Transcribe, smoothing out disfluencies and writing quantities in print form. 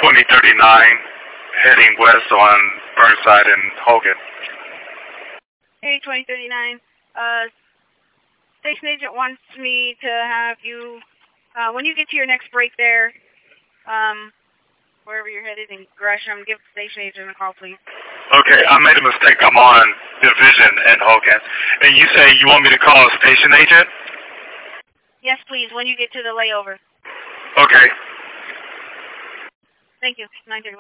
2039, heading west on Burnside and Hogan. Hey, 2039. Station agent wants me to have you, when you get to your next break there, wherever you're headed in Gresham, give the station agent a call, please. Okay, I made a mistake. I'm on Division and Hogan. And you say you want me to call a station agent? Yes, please, when you get to the layover. Okay. Thank you. 931.